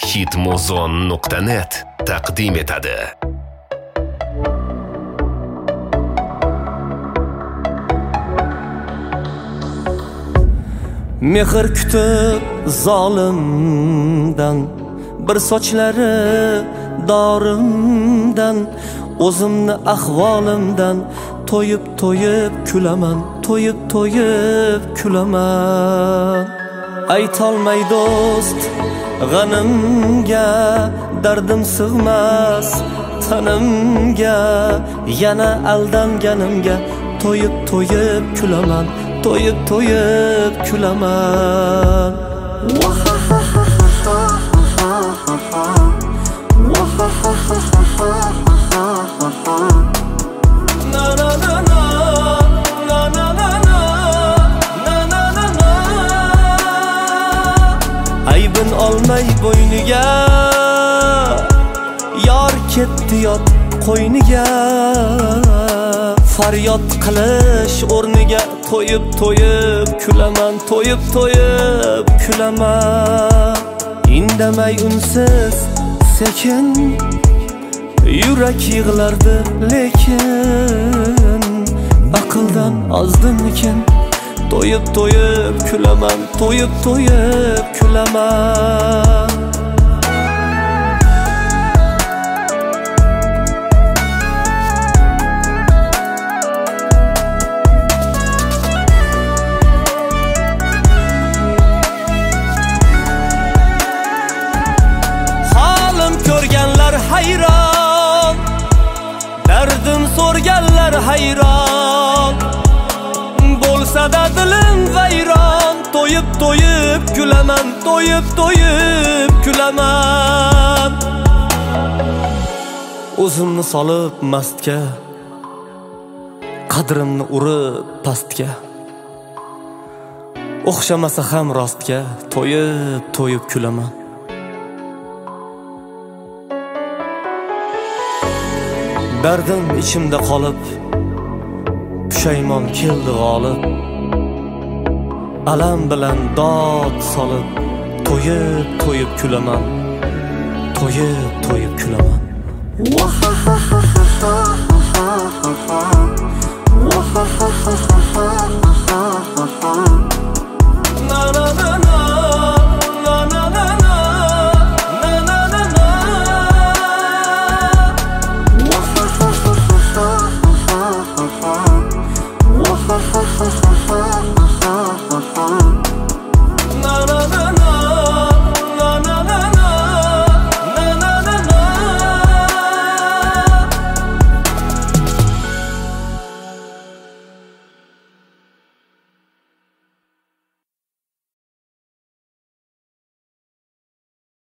hitmuzon.net taqdim etadi. Mehr kutib zolimdan, bir sochlari dorimdan, o'zimni ahvolimdan to'yib kulaman, to'yib kulaman. Aytolmay do'st g'animga, dardim sig'mas tanimga, yana aldanganimga to'yib kulaman, to'yib kulaman. Aybin olmay bo'yniga, yor ketdi yot qo'yniga, faryod qilish o'rniga to'yib kulaman, to'yib kulaman. Indamay unsiz sekin yurak yig'lardi lekin, aqldan ozdimikin to'yib kulaman, to'yib kulaman. Halim ko'rganlar hayron, dardim so'rganlar hayron, bo'lsa-da dilim vayron. To'yib kulaman, to'yib kulaman. O'zimni solib mastga, qadrimni urib pastga, o'xshamasa ham rostga to'yib kulaman. Dardim ichimda qolib, pushaymon keldi g'olib, alam bilan dod solib to'yib kulaman, to'yib kulaman.